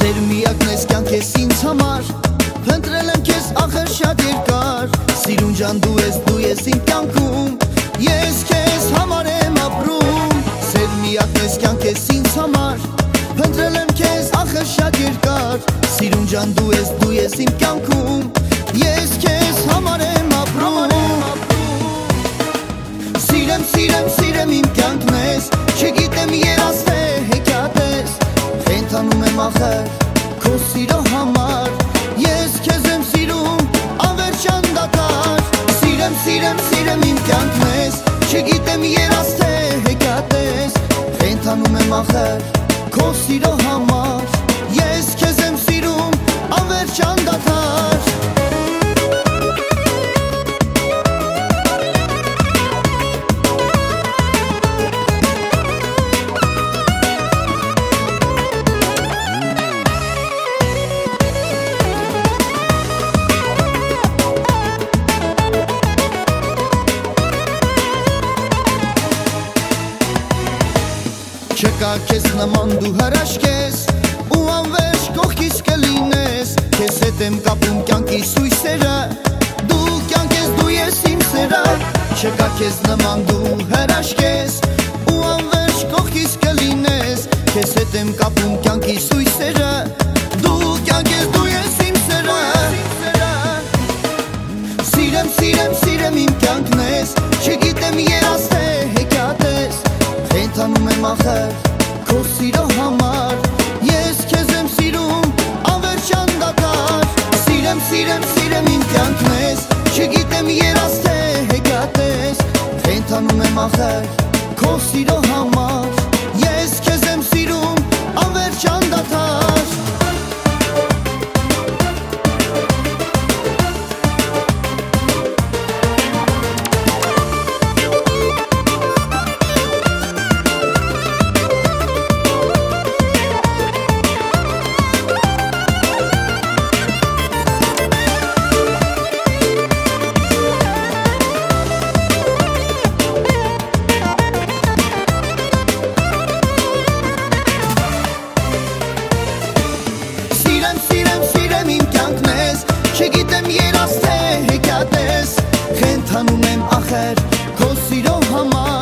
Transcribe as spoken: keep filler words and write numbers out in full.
Սեր միակն ես կյանքես ինձ համար, փնտրել եմ քեզ ախր շատ երկար, սիրուն ջան դու ես, դու ես իմ կյանքում, ես քեզ համար եմ ապրում, սեր միակն ես կյանքես ինձ համար, փնտրել եմ քեզ ախր շատ երկար, սիրուն ջան դու ես, դու ես իմ կյանքում, ես քեզ համար եմ ապրում, սիրեմ, սիրեմ, սիրեմ իմ կյանքն ես, չգիտեմ երաս թե հեքիաթ ես, խենթանում եմ ախր քո սիրո համար, ես քեզ եմ սիրում անվերջ անդադար, սիրեմ, սիրեմ, սիրեմ իմ կյանքն ես, չգիտեմ երաս թե հեքիաթ ես, խենթանում եմ ախր քո սիրո համար, ես քեզ եմ սիրում անվերջ անդադար. Չկա քեզ նման դու հրաշք ես, ու անվերջ կողքիս կլինես, քեզ հետ եմ կապում կյանքիս հույսերը, դու կյանք ես, դու ես իմ սերը, չկա քեզ նման դու հրաշք ես, ու անվերջ կողքիս կլինես, քեզ հետ եմ կապում կյանքիս հույսերը, դու կյանք ես, դու ես իմ սերը, սիրեմ, սիրեմ, սիրեմ իմ կյանքն ես, չգիտեմ երաս թե հեքիաթ ես, խենթանում եմ ախր քո սիրո համար, ես քեզ եմ սիրում անվերջ անդադար, սիրեմ, սիրեմ, սիրեմ իմ կյանքն ես, չգիտեմ երաս թե հեքիաթ ես, խենթանում եմ ախր քո սիրո համար, ես քեզ եմ սիրում անվերջ անդադար. Չգիտեմ երաս թե հեքիաթ ես, խենթանում եմ ախր քո սիրո համար,